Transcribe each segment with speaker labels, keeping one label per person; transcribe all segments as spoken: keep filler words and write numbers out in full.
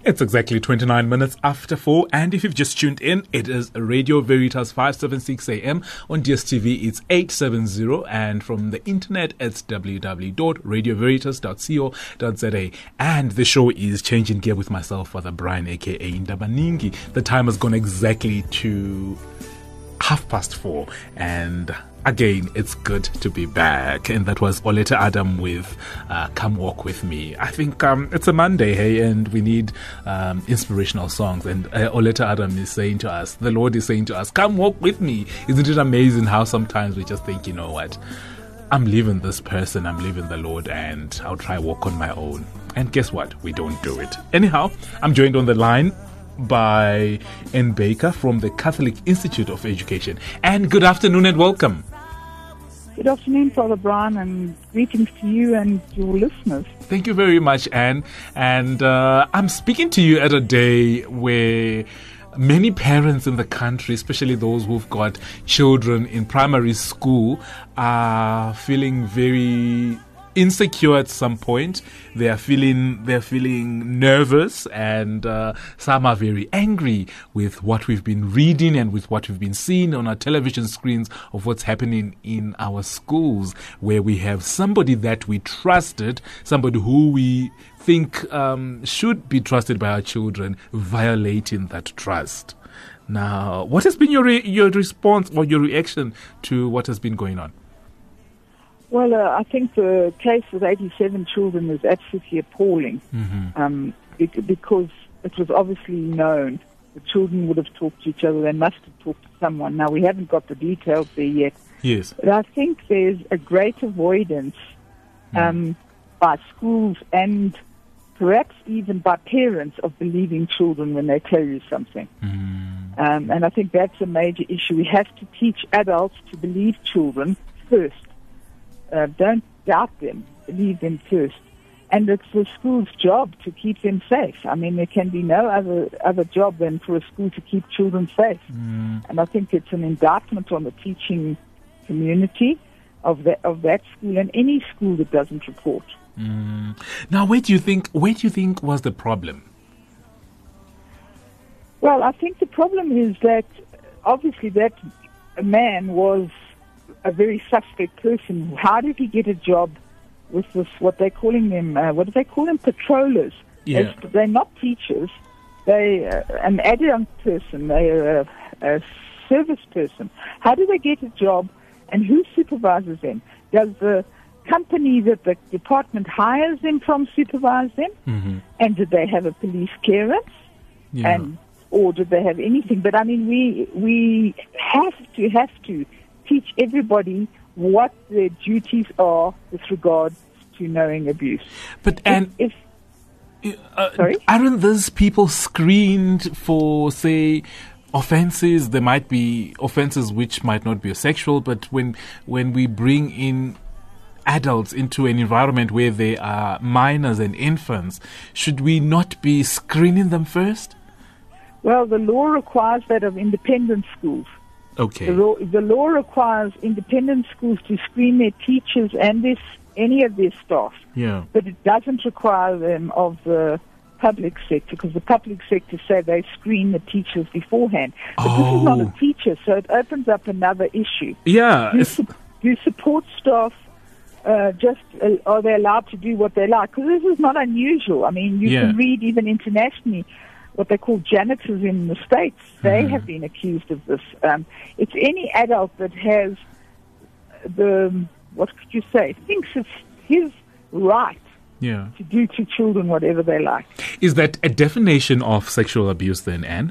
Speaker 1: It's exactly twenty-nine minutes after four, and if you've just tuned in, it is Radio Veritas five seventy-six A M. On D S T V, it's eight seventy, and from the internet, it's w w w dot radio veritas dot co dot z a. And the show is Changing Gear with myself, Father Brian, aka Ndabaningi. The time has gone exactly to half past four, and again, it's good to be back. And that was Oleta Adam with uh, Come Walk With Me. I think um, it's a Monday, hey, and we need um, inspirational songs. And uh, Oleta Adam is saying to us, the Lord is saying to us, come walk with me. Isn't it amazing how sometimes we just think, you know what, I'm leaving this person, I'm leaving the Lord, and I'll try walk on my own. And guess what? We don't do it. Anyhow, I'm joined on the line by Ann Baker from the Catholic Institute of Education. And good afternoon and welcome.
Speaker 2: Good afternoon, Father Brian, and greetings to you and your listeners.
Speaker 1: Thank you very much, Anne. And uh, I'm speaking to you at a day where many parents in the country, especially those who've got children in primary school, are feeling very insecure at some point. They are feeling they're feeling nervous, and uh, some are very angry with what we've been reading and with what we've been seeing on our television screens of what's happening in our schools, where we have somebody that we trusted, somebody who we think um, should be trusted by our children, violating that trust. Now, what has been your re- your response or your reaction to what has been going on?
Speaker 2: Well, uh, I think the case with eighty-seven children is absolutely appalling,
Speaker 1: mm-hmm.
Speaker 2: um, it, because it was obviously known the children would have talked to each other. They must have talked to someone. Now, we haven't got the details there yet.
Speaker 1: Yes.
Speaker 2: But I think there's a great avoidance um, mm. by schools and perhaps even by parents of believing children when they tell you something.
Speaker 1: Mm.
Speaker 2: Um, and I think that's a major issue. We have to teach adults to believe children first. Uh, don't doubt them. Believe them first. And it's the school's job to keep them safe. I mean, there can be no other other job than for a school to keep children safe.
Speaker 1: Mm.
Speaker 2: And I think it's an indictment on the teaching community of that of that school and any school that doesn't report.
Speaker 1: Mm. Now, where do you think where do you think was the problem?
Speaker 2: Well, I think the problem is that obviously that man was a very suspect person. How did he get a job with this, what they're calling them, uh, what do they call them, patrollers?
Speaker 1: Yeah.
Speaker 2: They're, they're not teachers. They uh, an adjunct person. They're a, a service person. How do they get a job, and who supervises them? Does the company that the department hires them from supervise them?
Speaker 1: Mm-hmm.
Speaker 2: And did they have a police clearance?
Speaker 1: Yeah.
Speaker 2: And or did they have anything? But I mean, we we have to have to teach everybody what their duties are with regards to knowing abuse.
Speaker 1: But and
Speaker 2: if,
Speaker 1: if uh,
Speaker 2: sorry,
Speaker 1: aren't those people screened for, say, offenses? There might be offenses which might not be sexual, but when when we bring in adults into an environment where they are minors and infants, should we not be screening them first?
Speaker 2: Well, the law requires that of independent schools.
Speaker 1: Okay.
Speaker 2: The law, the law requires independent schools to screen their teachers and this, any of their staff.
Speaker 1: Yeah.
Speaker 2: But it doesn't require them of the public sector, because the public sector say they screen the teachers beforehand. But
Speaker 1: oh.
Speaker 2: this is not a teacher, so it opens up another issue.
Speaker 1: Yeah.
Speaker 2: Do, su- do support staff uh, just, uh, are they allowed to do what they like? Because this is not unusual. I mean, you
Speaker 1: yeah.
Speaker 2: can read even internationally what they call janitors in the States. They
Speaker 1: mm.
Speaker 2: have been accused of this. Um, it's any adult that has the, what could you say, thinks it's his right
Speaker 1: yeah.
Speaker 2: to do to children whatever they like.
Speaker 1: Is that a definition of sexual abuse then, Anne?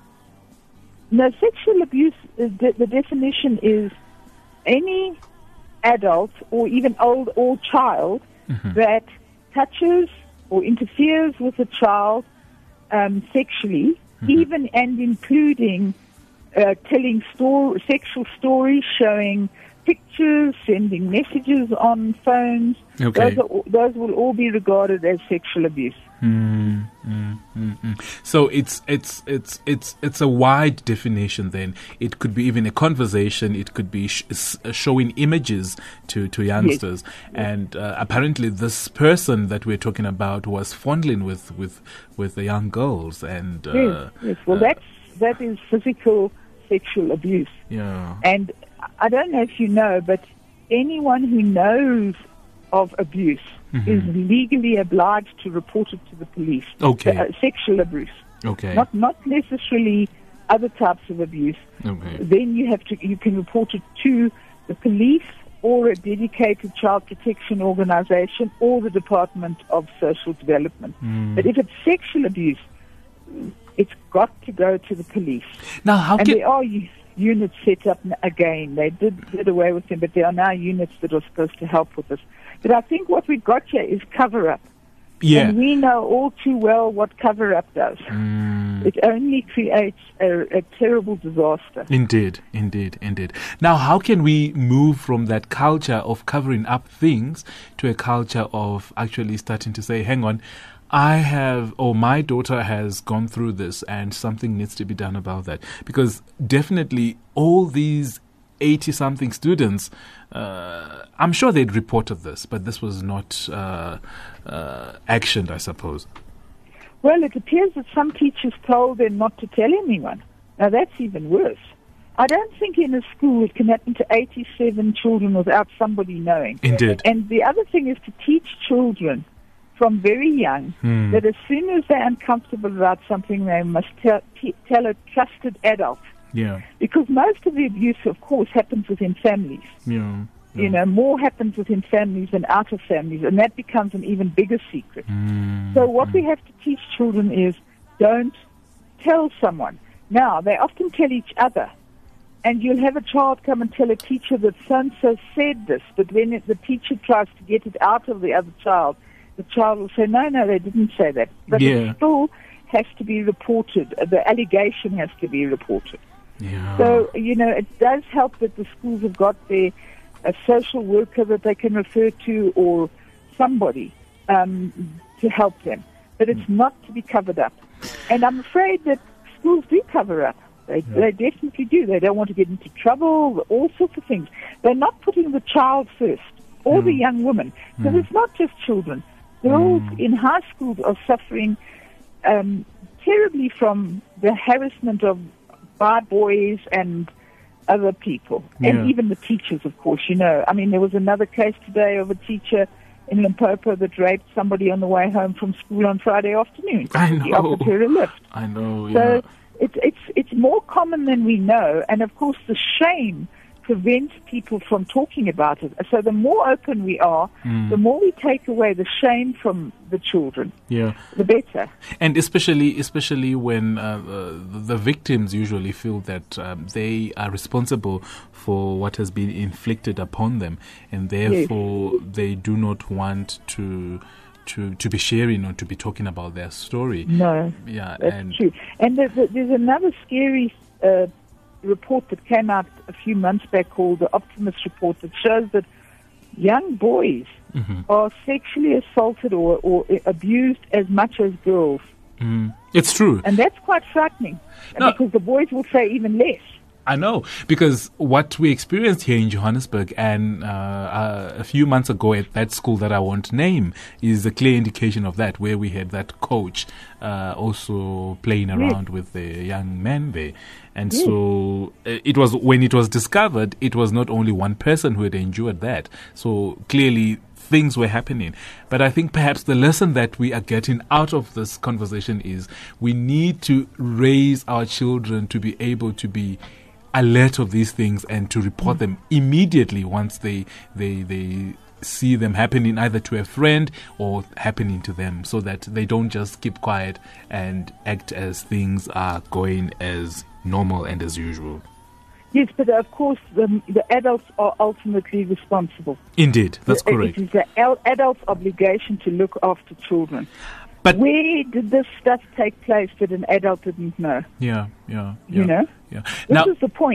Speaker 2: No, sexual abuse, is the, the definition is any adult or even old or child mm-hmm. that touches or interferes with a child Um, sexually, mm-hmm. even and including uh, telling story, sexual stories, showing pictures, sending messages on phones.
Speaker 1: Okay.
Speaker 2: Those, are, those will all be regarded as sexual abuse.
Speaker 1: Mm, mm, mm, mm. So it's it's it's it's it's a wide definition. Then it could be even a conversation. It could be sh- showing images to to youngsters. Yes. And uh, apparently, this person that we're talking about was fondling with with with the young girls. And uh,
Speaker 2: yes, yes. Well, uh, that's that is physical sexual abuse.
Speaker 1: Yeah.
Speaker 2: And I don't know if you know, but anyone who knows of abuse mm-hmm. is legally obliged to report it to the police.
Speaker 1: Okay.
Speaker 2: Uh, sexual abuse.
Speaker 1: Okay.
Speaker 2: Not not necessarily other types of abuse.
Speaker 1: Okay.
Speaker 2: Then you have to you can report it to the police or a dedicated child protection organization or the Department of Social Development.
Speaker 1: Mm.
Speaker 2: But if it's sexual abuse, it's got to go to the police.
Speaker 1: Now, how
Speaker 2: and
Speaker 1: can...
Speaker 2: there are units set up again. They did did away with them, but there are now units that are supposed to help with this. But I think what we've got here is cover-up.
Speaker 1: Yeah.
Speaker 2: And we know all too well what cover-up does.
Speaker 1: Mm.
Speaker 2: It only creates a, a terrible disaster.
Speaker 1: Indeed, indeed, indeed. Now, how can we move from that culture of covering up things to a culture of actually starting to say, hang on, I have, or my daughter has gone through this and something needs to be done about that? Because definitely all these eighty-something students, uh, I'm sure they'd reported this, but this was not uh, uh, actioned, I suppose.
Speaker 2: Well, it appears that some teachers told them not to tell anyone. Now, that's even worse. I don't think in a school it can happen to eighty-seven children without somebody knowing.
Speaker 1: Indeed.
Speaker 2: And the other thing is to teach children from very young
Speaker 1: hmm.
Speaker 2: that as soon as they're uncomfortable about something, they must tell, t- tell a trusted adult.
Speaker 1: Yeah.
Speaker 2: Because most of the abuse, of course, happens within families.
Speaker 1: Yeah. Yeah.
Speaker 2: You know, more happens within families than out of families, and that becomes an even bigger secret.
Speaker 1: Mm.
Speaker 2: So what
Speaker 1: mm.
Speaker 2: we have to teach children is don't tell someone. Now, they often tell each other, and you'll have a child come and tell a teacher that so-and-so said this, but when it, the teacher tries to get it out of the other child, the child will say, no, no, they didn't say that. But
Speaker 1: yeah.
Speaker 2: it still has to be reported. The allegation has to be reported.
Speaker 1: Yeah.
Speaker 2: So, you know, it does help that the schools have got their a social worker that they can refer to or somebody um, to help them. But it's mm. not to be covered up. And I'm afraid that schools do cover up. They, yeah. they definitely do. They don't want to get into trouble, all sorts of things. They're not putting the child first or mm. the young woman. Because mm. it's not just children. Girls mm. in high schools are suffering um, terribly from the harassment of by boys and other people,
Speaker 1: yeah.
Speaker 2: and even the teachers, of course, you know. I mean, there was another case today of a teacher in Limpopo that raped somebody on the way home from school on Friday afternoon.
Speaker 1: I know.
Speaker 2: He offered her a lift.
Speaker 1: I know, yeah.
Speaker 2: So it's, it's, it's more common than we know, and of course the shame prevents people from talking about it. So the more open we are, mm. the more we take away the shame from the children,
Speaker 1: yeah,
Speaker 2: the better.
Speaker 1: And especially especially when uh, the, the victims usually feel that um, they are responsible for what has been inflicted upon them, and therefore yes. they do not want to to to be sharing or to be talking about their story.
Speaker 2: No,
Speaker 1: yeah,
Speaker 2: that's
Speaker 1: and
Speaker 2: true. And there's, there's another scary uh, report that came out a few months back called the Optimus Report that shows that young boys mm-hmm. are sexually assaulted or, or abused as much as girls.
Speaker 1: Mm. It's true.
Speaker 2: And that's quite frightening
Speaker 1: no.
Speaker 2: because the boys will say even less.
Speaker 1: I know, because what we experienced here in Johannesburg and uh, uh, a few months ago at that school that I won't name is a clear indication of that, where we had that coach uh, also playing around yes. with the young men there. And yes. so uh, it was, when it was discovered, it was not only one person who had endured that. So clearly things were happening. But I think perhaps the lesson that we are getting out of this conversation is we need to raise our children to be able to be alert of these things and to report mm. them immediately once they they they see them happening either to a friend or happening to them, so that they don't just keep quiet and act as things are going as normal and as usual.
Speaker 2: Yes, but of course the, the adults are ultimately responsible.
Speaker 1: Indeed, that's
Speaker 2: the,
Speaker 1: correct.
Speaker 2: It is the adult's obligation to look after children. But where did this stuff take place that an adult didn't know?
Speaker 1: Yeah, yeah, yeah.
Speaker 2: You know?
Speaker 1: Yeah.
Speaker 2: This
Speaker 1: Now,
Speaker 2: is the point.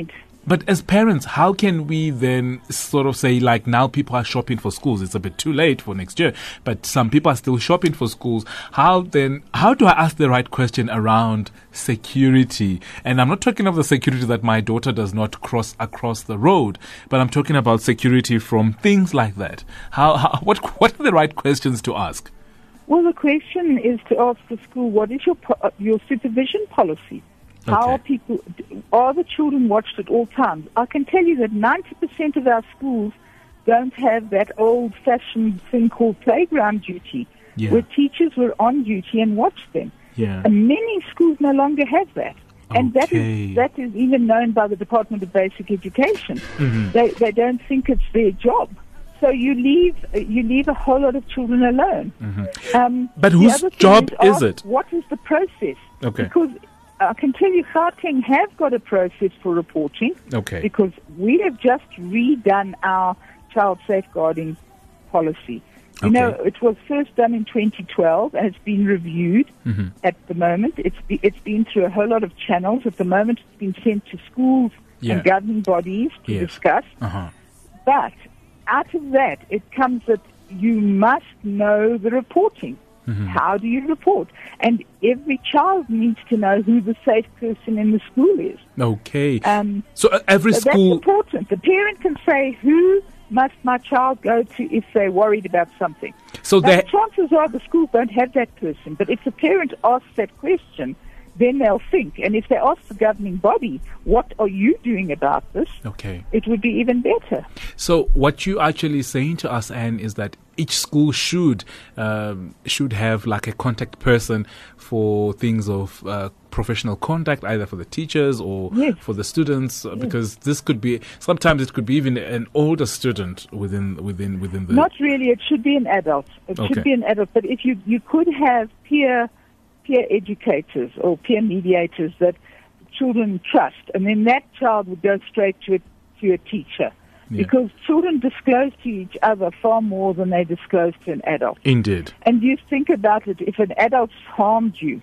Speaker 1: But as parents, how can we then sort of say, like, now people are shopping for schools? It's a bit too late for next year, but some people are still shopping for schools. How then, how do I ask the right question around security? And I'm not talking of the security that my daughter does not cross across the road, but I'm talking about security from things like that. How, how what, what are the right questions to ask?
Speaker 2: Well, the question is to ask the school, what is your po- your supervision policy? How
Speaker 1: Okay.
Speaker 2: are people, are the children watched at all times? I can tell you that ninety percent of our schools don't have that old-fashioned thing called playground duty,
Speaker 1: Yeah.
Speaker 2: where teachers were on duty and watched them.
Speaker 1: Yeah.
Speaker 2: And many schools no longer have that. And that
Speaker 1: Okay.
Speaker 2: is that is even known by the Department of Basic Education.
Speaker 1: Mm-hmm.
Speaker 2: They they don't think it's their job. So you leave you leave a whole lot of children alone.
Speaker 1: Mm-hmm.
Speaker 2: Um,
Speaker 1: But
Speaker 2: the
Speaker 1: whose
Speaker 2: other thing
Speaker 1: job
Speaker 2: is,
Speaker 1: is
Speaker 2: ask,
Speaker 1: it?
Speaker 2: What is the process?
Speaker 1: Okay.
Speaker 2: Because I can tell you, Gauteng have got a process for reporting.
Speaker 1: Okay.
Speaker 2: Because we have just redone our child safeguarding policy. You
Speaker 1: Okay.
Speaker 2: know, it was first done in twenty twelve, and it's been reviewed
Speaker 1: Mm-hmm.
Speaker 2: at the moment. It's be, it's been through a whole lot of channels. At the moment, it's been sent to schools
Speaker 1: Yeah.
Speaker 2: and governing bodies to
Speaker 1: Yes.
Speaker 2: discuss.
Speaker 1: Uh-huh.
Speaker 2: But out of that, it comes that you must know the reporting.
Speaker 1: Mm-hmm.
Speaker 2: How do you report? And every child needs to know who the safe person in the school is.
Speaker 1: Okay.
Speaker 2: Um,
Speaker 1: So uh, every
Speaker 2: so that's
Speaker 1: school...
Speaker 2: important. The parent can say, who must my child go to if they're worried about something?
Speaker 1: So
Speaker 2: Now,
Speaker 1: they...
Speaker 2: chances are the schools don't have that person. But if the parent asks that question, then they'll think. And if they ask the governing body, what are you doing about this?
Speaker 1: Okay.
Speaker 2: It would be even better.
Speaker 1: So what you actually saying to us, Anne, is that each school should um, should have like a contact person for things of uh, professional contact, either for the teachers or
Speaker 2: Yes.
Speaker 1: for the students, uh, because this could be sometimes it could be even an older student within within within the.
Speaker 2: Not really. It should be an adult. It
Speaker 1: Okay.
Speaker 2: should be an adult. But if you you could have peer peer educators or peer mediators that children trust, and then that child would go straight to a, to a teacher.
Speaker 1: Yeah.
Speaker 2: Because children disclose to each other far more than they disclose to an adult.
Speaker 1: Indeed.
Speaker 2: And you think about it, if an adult's harmed you,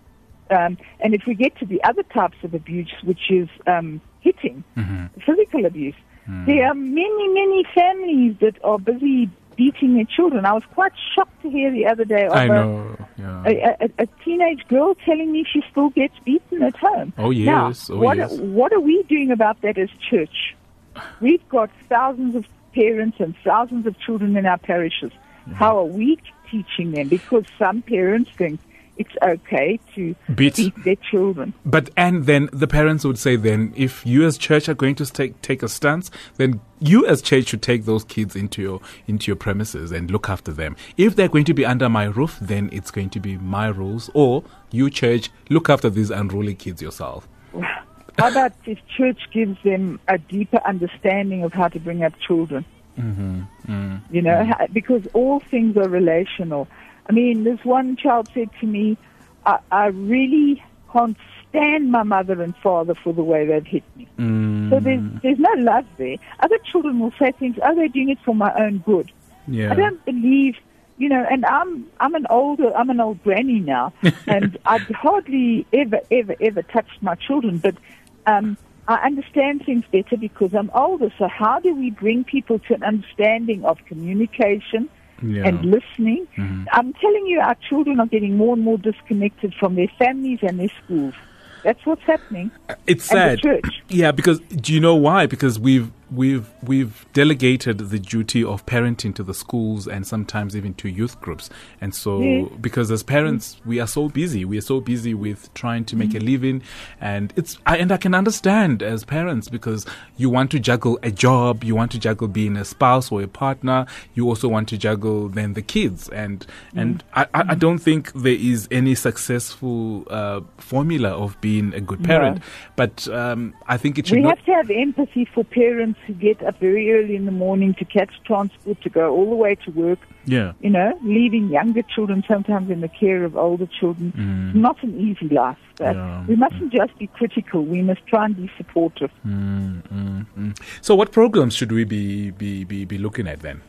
Speaker 2: um, and if we get to the other types of abuse, which is um, hitting,
Speaker 1: Mm-hmm.
Speaker 2: physical abuse, there are many, many families that are busy beating their children. I was quite shocked to hear the other day of
Speaker 1: I
Speaker 2: a,
Speaker 1: know. Yeah.
Speaker 2: a, a, a teenage girl telling me she still gets beaten at home.
Speaker 1: Oh,
Speaker 2: Now,
Speaker 1: yes. Oh,
Speaker 2: what,
Speaker 1: yes.
Speaker 2: what are we doing about that as church? We've got thousands of parents and thousands of children in our parishes. How are we teaching them? Because some parents think it's okay to
Speaker 1: Beat.
Speaker 2: beat their children.
Speaker 1: But and then the parents would say, then if you as church are going to take take a stance, then you as church should take those kids into your into your premises and look after them. If they're going to be under my roof, then it's going to be my rules. Or you church, look after these unruly kids yourself.
Speaker 2: How about if church gives them a deeper understanding of how to bring up children?
Speaker 1: Mm-hmm. Mm.
Speaker 2: You know, how- because all things are relational. I mean, this one child said to me, I, I really can't stand my mother and father for the way they've hit me.
Speaker 1: Mm.
Speaker 2: So there's, there's no love there. Other children will say things, oh, they're doing it for my own good.
Speaker 1: Yeah.
Speaker 2: I don't believe, you know, and I'm I'm an older, I'm an old granny now, and I've hardly ever, ever, ever touched my children, but um, I understand things better because I'm older. So how do we bring people to an understanding of communication
Speaker 1: Yeah.
Speaker 2: and listening?
Speaker 1: Mhm.
Speaker 2: I'm telling you, our children are getting more and more disconnected from their families and their schools. That's what's happening.
Speaker 1: It's
Speaker 2: And the
Speaker 1: sad.
Speaker 2: church.
Speaker 1: Yeah, because do you know why? Because we've we've we've delegated the duty of parenting to the schools and sometimes even to youth groups. And so
Speaker 2: Yes.
Speaker 1: because as parents we are so busy. We are so busy with trying to make a living, and it's I, and I can understand as parents because you want to juggle a job, you want to juggle being a spouse or a partner, you also want to juggle then the kids, and and I, I, I don't think there is any successful uh, formula of being a good parent.
Speaker 2: No.
Speaker 1: But um, I think it should
Speaker 2: We
Speaker 1: not.
Speaker 2: have to have empathy for parents who get up very early in the morning to catch transport to go all the way to work,
Speaker 1: Yeah.
Speaker 2: you know, leaving younger children sometimes in the care of older children. It's not an easy life. But
Speaker 1: Yeah.
Speaker 2: we mustn't just be critical. We must try and be supportive.
Speaker 1: Mm, mm, mm. So, what programs should we be, be, be, be looking at then?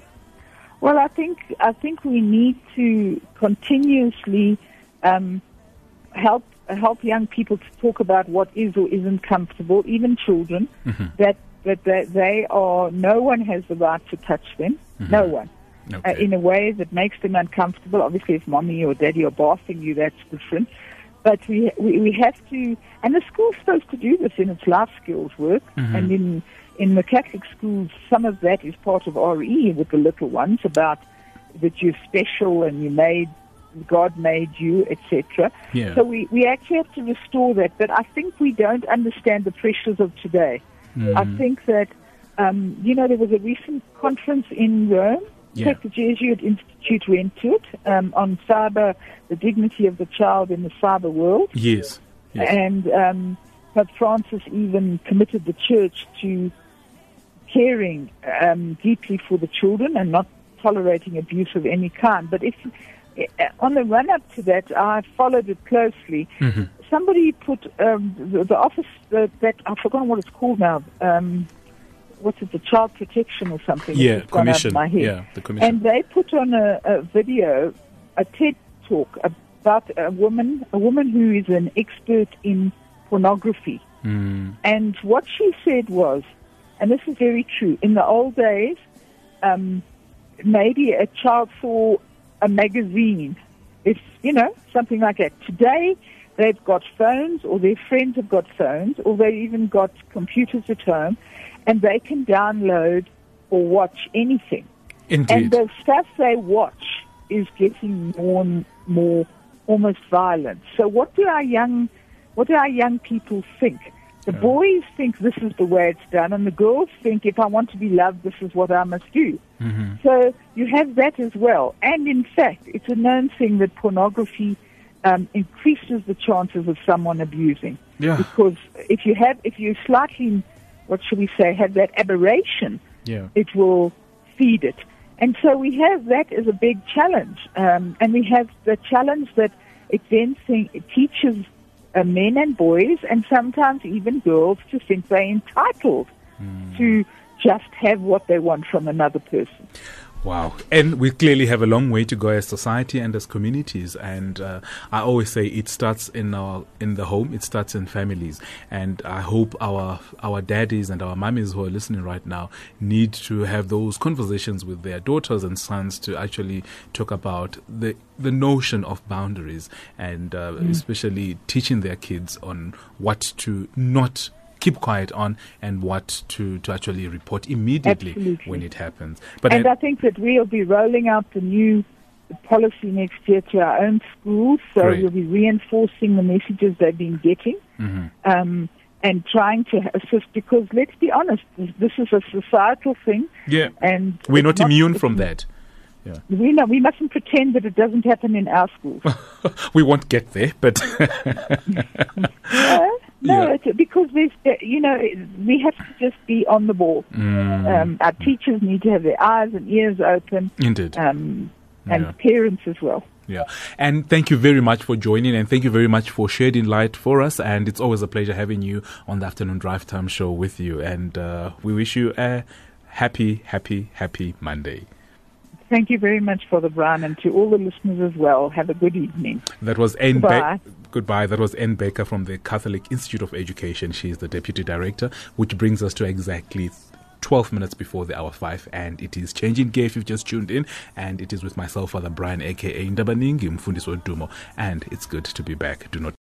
Speaker 2: Well, I think I think we need to continuously um, help help young people to talk about what is or isn't comfortable, even children, mm-hmm. that, that that they are, no one has the right to touch them, mm-hmm. no one, okay. uh, in a way that makes them uncomfortable. Obviously, if mommy or daddy are bathing you, that's different. But we, we, we have to, and the school's supposed to do this in its life skills work, mm-hmm. and in, in the Catholic schools, some of that is part of R E with the little ones, about that you're special and you made, God made you, et cetera.
Speaker 1: Yeah.
Speaker 2: So we, we actually have to restore that, but I think we don't understand the pressures of today. Mm-hmm. I think that, um, you know, there was a recent conference in Rome.
Speaker 1: Yeah.
Speaker 2: In fact, the Jesuit Institute went to it, um, on cyber, the dignity of the child in the cyber world.
Speaker 1: Yes. yes.
Speaker 2: And um, Pope Francis even committed the church to caring um, deeply for the children and not tolerating abuse of any kind. But if on the run-up to that, I followed it closely. Mm-hmm. Somebody put um, the, the office uh, that I've forgotten what it's called now. Um, what's it, the Child Protection or something?
Speaker 1: Yeah, commission.
Speaker 2: My head.
Speaker 1: Yeah, the commission.
Speaker 2: And they put on a, a video, a TED talk about a woman, a woman who is an expert in pornography.
Speaker 1: Mm.
Speaker 2: And what she said was, and this is very true, in the old days, um, maybe a child saw a magazine, if you know, something like that. Today, they've got phones, or their friends have got phones, or they've even got computers at home, and they can download or watch anything.
Speaker 1: Indeed.
Speaker 2: And the stuff they watch is getting more and more almost violent. So what do our young, what do our young people think? The yeah. boys think this is the way it's done, and the girls think, if I want to be loved, this is what I must do.
Speaker 1: Mm-hmm.
Speaker 2: So you have that as well. And in fact, it's a known thing that pornography um, increases the chances of someone abusing.
Speaker 1: Yeah.
Speaker 2: Because if you have, if you slightly, what should we say, have that aberration,
Speaker 1: yeah.
Speaker 2: it will feed it. And so we have that as a big challenge. Um, and we have the challenge that it then think, it teaches uh, men and boys, and sometimes even girls, to think they're entitled mm. to just have what they want from another person.
Speaker 1: Wow. And we clearly have a long way to go as society and as communities. And uh, I always say it starts in our in the home. It starts in families. And I hope our our daddies and our mummies who are listening right now need to have those conversations with their daughters and sons to actually talk about the the notion of boundaries, and uh, mm. especially teaching their kids on what to not keep quiet on and what to, to actually report immediately
Speaker 2: Absolutely.
Speaker 1: when it happens. But
Speaker 2: and
Speaker 1: I,
Speaker 2: I think that we'll be rolling out the new policy next year to our own schools, so
Speaker 1: Great.
Speaker 2: we'll be reinforcing the messages they've been getting,
Speaker 1: mm-hmm.
Speaker 2: um, and trying to assist, because let's be honest, this, this is a societal thing.
Speaker 1: Yeah,
Speaker 2: and
Speaker 1: we're not,
Speaker 2: not
Speaker 1: immune from that. Yeah.
Speaker 2: We know we mustn't pretend that it doesn't happen in our schools.
Speaker 1: We won't get there, but
Speaker 2: no, no,
Speaker 1: yeah.
Speaker 2: it's, because there's, you know, we have to just be on the ball.
Speaker 1: Mm.
Speaker 2: Um, our teachers need to have their eyes and ears open.
Speaker 1: Indeed,
Speaker 2: um, and
Speaker 1: yeah.
Speaker 2: parents as well.
Speaker 1: Yeah, and thank you very much for joining, and thank you very much for shedding light for us. And it's always a pleasure having you on the Afternoon Drive Time show with you. And uh, we wish you a happy, happy, happy Monday.
Speaker 2: Thank you very much, Father Brian, and to all the listeners as well. Have a good evening.
Speaker 1: That was Anne
Speaker 2: Goodbye.
Speaker 1: Ba- Goodbye. That was Anne Baker from the Catholic Institute of Education. She is the Deputy Director, which brings us to exactly twelve minutes before the hour five, and it is Changing Gear if you've just tuned in, and it is with myself, Father Brian, aka Ndabaningi Mfundisi Odumo, and it's good to be back. Do not